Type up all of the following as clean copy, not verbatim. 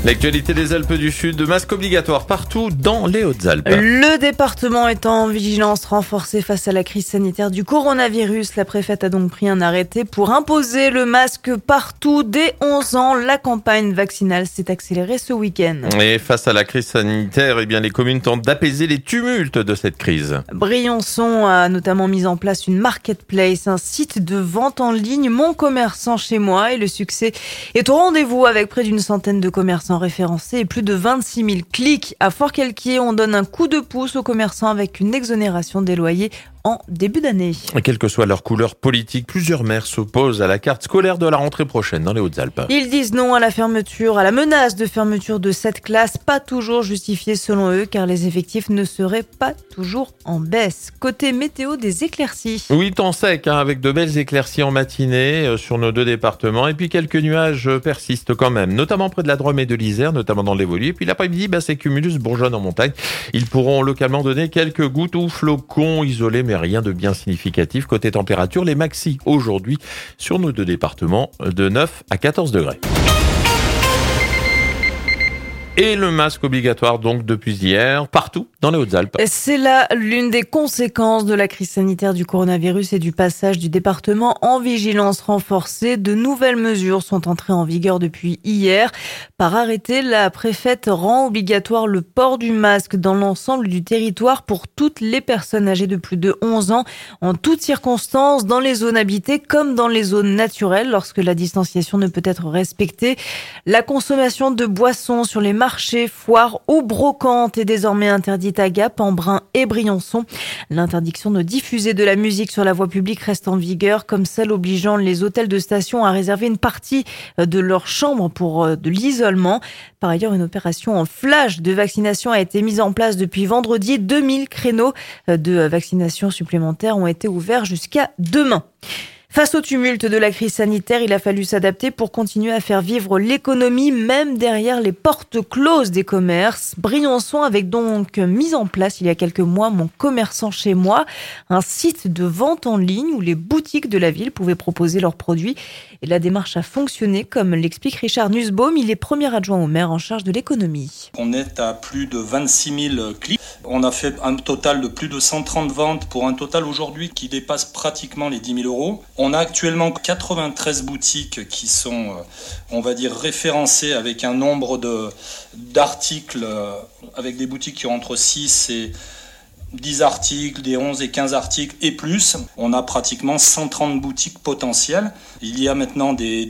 L'actualité des Alpes du Sud, masque obligatoire partout dans les Hautes-Alpes. Le département est en vigilance renforcée face à la crise sanitaire du coronavirus. La préfète a donc pris un arrêté pour imposer le masque partout dès 11 ans. La campagne vaccinale s'est accélérée ce week-end. Et face à la crise sanitaire, les communes tentent d'apaiser les tumultes de cette crise. Briançon a notamment mis en place une marketplace, un site de vente en ligne, Mon Commerçant chez moi. Et le succès est au rendez-vous avec près d'une centaine de commerçants référencés et plus de 26 000 clics. À Fort-Calquier, on donne un coup de pouce aux commerçants avec une exonération des loyers en début d'année. Quelle que soit leur couleur politique, plusieurs maires s'opposent à la carte scolaire de la rentrée prochaine dans les Hautes-Alpes. Ils disent non à la fermeture, à la menace de fermeture de cette classe, pas toujours justifiée selon eux, car les effectifs ne seraient pas toujours en baisse. Côté météo, des éclaircies. Oui, temps sec, avec de belles éclaircies en matinée sur nos deux départements. Et puis quelques nuages persistent quand même, notamment près de la Drôme et de l'Isère, notamment dans l'Évolué. Et puis l'après-midi, ces cumulus bourgeonnent en montagne. Ils pourront localement donner quelques gouttes ou flocons isolés, mais rien de bien significatif. Côté température, les maxi aujourd'hui sur nos deux départements de 9 à 14 degrés. Et le masque obligatoire donc depuis hier, partout dans les Hautes-Alpes. C'est là l'une des conséquences de la crise sanitaire du coronavirus et du passage du département en vigilance renforcée. De nouvelles mesures sont entrées en vigueur depuis hier. Par arrêté, la préfète rend obligatoire le port du masque dans l'ensemble du territoire pour toutes les personnes âgées de plus de 11 ans, en toutes circonstances, dans les zones habitées comme dans les zones naturelles, lorsque la distanciation ne peut être respectée. La consommation de boissons sur les marchés, foires ou brocantes est désormais interdite à Gap, Embrun et Briançon. L'interdiction de diffuser de la musique sur la voie publique reste en vigueur, comme celle obligeant les hôtels de station à réserver une partie de leur chambre pour de l'isolement. Par ailleurs, une opération en flash de vaccination a été mise en place depuis vendredi. 2000 créneaux de vaccination supplémentaires ont été ouverts jusqu'à demain. Face au tumulte de la crise sanitaire, il a fallu s'adapter pour continuer à faire vivre l'économie, même derrière les portes closes des commerces. Briançon avait donc mis en place il y a quelques mois Mon Commerçant chez moi, un site de vente en ligne où les boutiques de la ville pouvaient proposer leurs produits. Et la démarche a fonctionné, comme l'explique Richard Nussbaum. Il est premier adjoint au maire en charge de l'économie. On est à plus de 26 000 clics. On a fait un total de plus de 130 ventes pour un total aujourd'hui qui dépasse pratiquement les 10 000 euros. On a actuellement 93 boutiques qui sont, on va dire, référencées avec un nombre d'articles, avec des boutiques qui ont entre 6 et 10 articles, des 11 et 15 articles et plus. On a pratiquement 130 boutiques potentielles. Il y a maintenant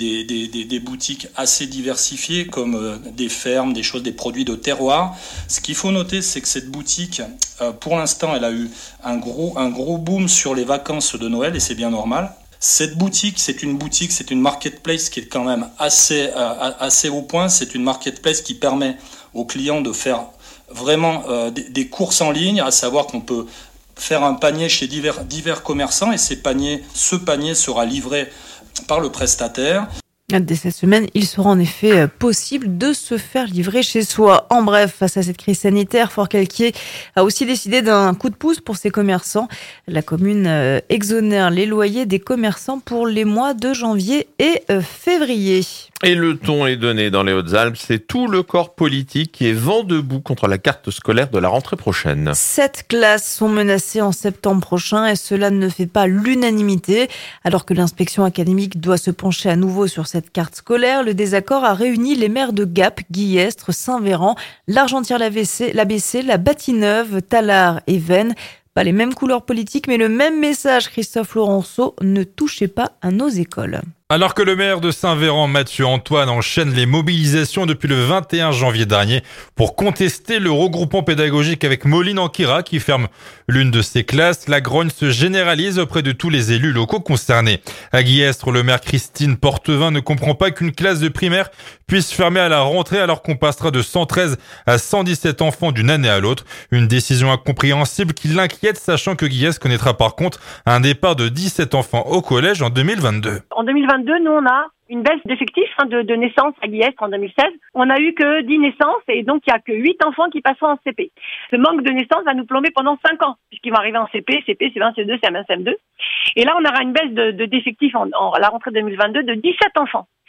des boutiques assez diversifiées comme des fermes, des produits de terroir. Ce qu'il faut noter, c'est que cette boutique, pour l'instant, elle a eu un gros boom sur les vacances de Noël et c'est bien normal. Cette boutique, c'est une marketplace qui est quand même assez au point. C'est une marketplace qui permet aux clients de faire vraiment des courses en ligne, à savoir qu'on peut faire un panier chez divers commerçants et ce panier sera livré par le prestataire. Dès cette semaine, il sera en effet possible de se faire livrer chez soi. En bref, face à cette crise sanitaire, Fort-Calquier a aussi décidé d'un coup de pouce pour ses commerçants. La commune exonère les loyers des commerçants pour les mois de janvier et février. Et le ton est donné dans les Hautes-Alpes, c'est tout le corps politique qui est vent debout contre la carte scolaire de la rentrée prochaine. 7 classes sont menacées en septembre prochain et cela ne fait pas l'unanimité. Alors que l'inspection académique doit se pencher à nouveau sur cette carte scolaire, le désaccord a réuni les maires de Gap, Guillestre, Saint-Véran, l'Argentière-l'ABC, la Bâtie-Neuve, Tallard et Vennes. Pas les mêmes couleurs politiques, mais le même message, Christophe Laurenceau, ne touchez pas à nos écoles. Alors que le maire de Saint-Véran, Mathieu Antoine, enchaîne les mobilisations depuis le 21 janvier dernier pour contester le regroupement pédagogique avec Moline-en-Queyras qui ferme l'une de ses classes, la grogne se généralise auprès de tous les élus locaux concernés. À Guillestre, le maire Christine Portevin ne comprend pas qu'une classe de primaire puisse fermer à la rentrée alors qu'on passera de 113 à 117 enfants d'une année à l'autre. Une décision incompréhensible qui l'inquiète, sachant que Guillestre connaîtra par contre un départ de 17 enfants au collège en 2022. En 2022, nous, on a une baisse d'effectifs de naissances à Guillestre en 2016. On a eu que 10 naissances et donc il y a que 8 enfants qui passeront en CP. Ce manque de naissances va nous plomber pendant 5 ans puisqu'ils vont arriver en CP, C1, C2, CM1, CM2. Et là, on aura une baisse d'effectifs à la rentrée 2022 de 17 enfants.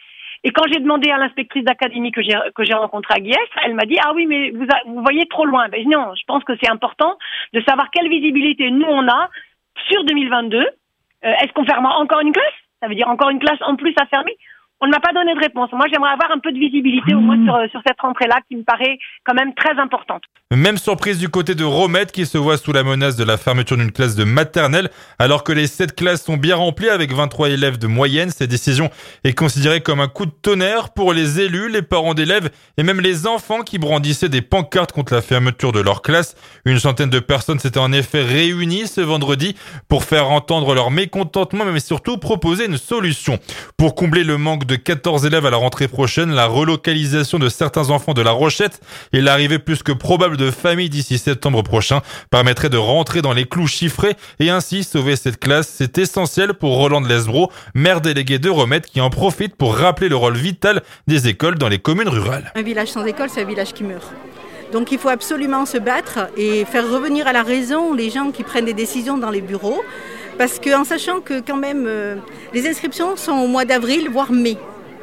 Et quand j'ai demandé à l'inspectrice d'académie que j'ai rencontrée à Guiers, elle m'a dit ah oui mais vous voyez trop loin. Ben non, je pense que c'est important de savoir quelle visibilité nous on a sur 2022. Est-ce qu'on ferme encore une classe? Ça veut dire encore une classe en plus à fermer? On ne m'a pas donné de réponse. Moi, j'aimerais avoir un peu de visibilité au moins sur cette rentrée-là qui me paraît quand même très importante. Même surprise du côté de Romette qui se voit sous la menace de la fermeture d'une classe de maternelle alors que les 7 classes sont bien remplies avec 23 élèves de moyenne. Cette décision est considérée comme un coup de tonnerre pour les élus, les parents d'élèves et même les enfants qui brandissaient des pancartes contre la fermeture de leur classe. Une centaine de personnes s'étaient en effet réunies ce vendredi pour faire entendre leur mécontentement mais surtout proposer une solution. Pour combler le manque de 14 élèves à la rentrée prochaine, la relocalisation de certains enfants de La Rochette et l'arrivée plus que probable de familles d'ici septembre prochain permettrait de rentrer dans les clous chiffrés et ainsi sauver cette classe. C'est essentiel pour Roland de Lesbro, maire délégué de Romette, qui en profite pour rappeler le rôle vital des écoles dans les communes rurales. Un village sans école, c'est un village qui meurt. Donc il faut absolument se battre et faire revenir à la raison les gens qui prennent des décisions dans les bureaux. Parce qu'en sachant que quand même, les inscriptions sont au mois d'avril, voire mai.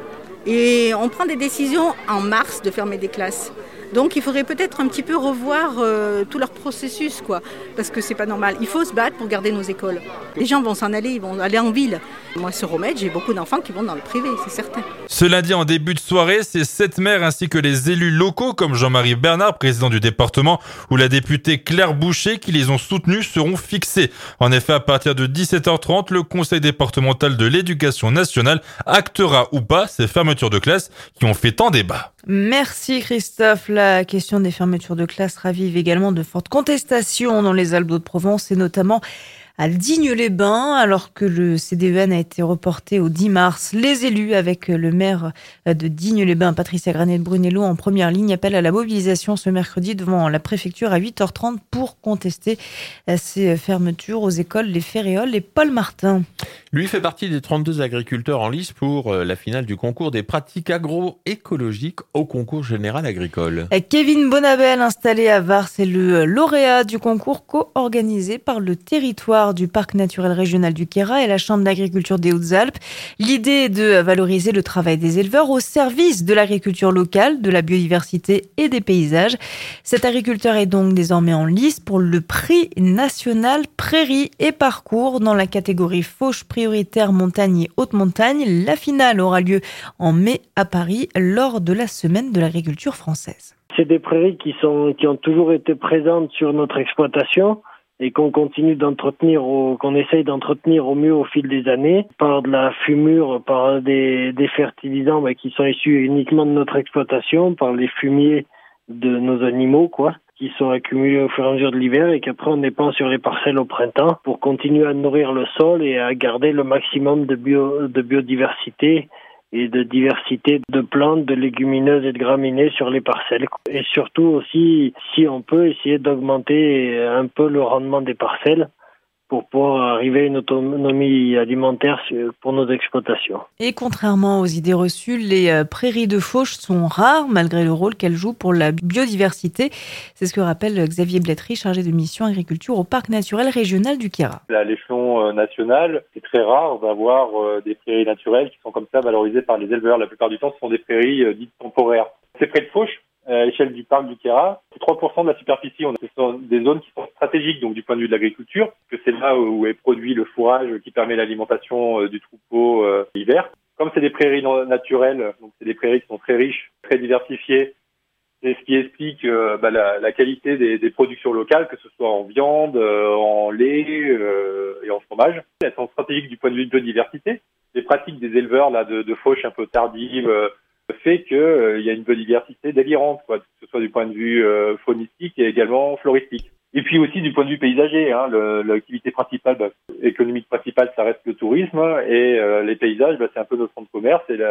Et on prend des décisions en mars de fermer des classes. Donc il faudrait peut-être un petit peu revoir tout leur processus, quoi, parce que c'est pas normal. Il faut se battre pour garder nos écoles. Les gens vont s'en aller, ils vont aller en ville. Moi sur Romette, j'ai beaucoup d'enfants qui vont dans le privé, c'est certain. Ce lundi en début de soirée, ces 7 maires ainsi que les élus locaux comme Jean-Marie Bernard, président du département, ou la députée Claire Boucher qui les ont soutenus seront fixés. En effet, à partir de 17h30, le conseil départemental de l'éducation nationale actera ou pas ces fermetures de classes qui ont fait tant débat. Merci Christophe. La question des fermetures de classe ravive également de fortes contestations dans les Alpes-de-Haute-Provence et notamment à Digne-les-Bains, alors que le CDEN a été reporté au 10 mars. Les élus, avec le maire de Digne-les-Bains, Patricia Granet-Brunello, en première ligne, appellent à la mobilisation ce mercredi devant la préfecture à 8h30 pour contester ces fermetures aux écoles Les Ferréoles et Paul Martin. Lui fait partie des 32 agriculteurs en lice pour la finale du concours des pratiques agroécologiques au concours général agricole. Kevin Bonabel, installé à Vars, est le lauréat du concours co-organisé par le territoire du Parc naturel régional du Queyras et la Chambre d'agriculture des Hautes-Alpes. L'idée est de valoriser le travail des éleveurs au service de l'agriculture locale, de la biodiversité et des paysages. Cet agriculteur est donc désormais en lice pour le prix national Prairie et Parcours dans la catégorie fauche prioritaire montagne et haute montagne. La finale aura lieu en mai à Paris lors de la semaine de l'agriculture française. C'est des prairies qui ont toujours été présentes sur notre exploitation et qu'on continue d'entretenir, qu'on essaye d'entretenir au mieux au fil des années, par de la fumure, par des fertilisants qui sont issus uniquement de notre exploitation, par les fumiers de nos animaux, qui sont accumulés au fur et à mesure de l'hiver et qu'après on dépense sur les parcelles au printemps pour continuer à nourrir le sol et à garder le maximum de biodiversité et de diversité de plantes, de légumineuses et de graminées sur les parcelles. Et surtout aussi, si on peut, essayer d'augmenter un peu le rendement des parcelles pour pouvoir arriver à une autonomie alimentaire pour nos exploitations. Et contrairement aux idées reçues, les prairies de fauche sont rares malgré le rôle qu'elles jouent pour la biodiversité. C'est ce que rappelle Xavier Blettery, chargé de mission agriculture au Parc naturel régional du Queyras. À l'échelon national, c'est très rare d'avoir des prairies naturelles qui sont comme ça valorisées par les éleveurs. La plupart du temps, ce sont des prairies dites temporaires. Ces prairies de fauche, à l'échelle du parc du Queyras, c'est 3% de la superficie. Ce sont des zones qui sont stratégiques, donc du point de vue de l'agriculture, parce que c'est là où est produit le fourrage qui permet l'alimentation du troupeau l'hiver. Comme c'est des prairies naturelles, donc c'est des prairies qui sont très riches, très diversifiées, c'est ce qui explique la qualité des productions locales, que ce soit en viande, en lait et en fromage. Elles sont stratégiques du point de vue de biodiversité. Les pratiques des éleveurs de fauche un peu tardives fait qu'il y a une biodiversité délirante, que ce soit du point de vue faunistique et également floristique. Et puis aussi du point de vue paysager, l'activité principale, économique principale, ça reste le tourisme, et les paysages, c'est un peu notre fonds de commerce, et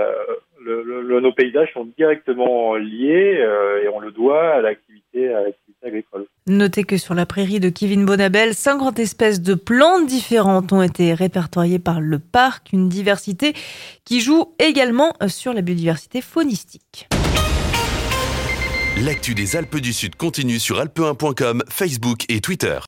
nos paysages sont directement liés et on le doit à l'activité agricole. Notez que sur la prairie de Kevin Bonabel, 50 espèces de plantes différentes ont été répertoriées par le parc, une diversité qui joue également sur la biodiversité faunistique. L'actu des Alpes du Sud continue sur alpe1.com, Facebook et Twitter.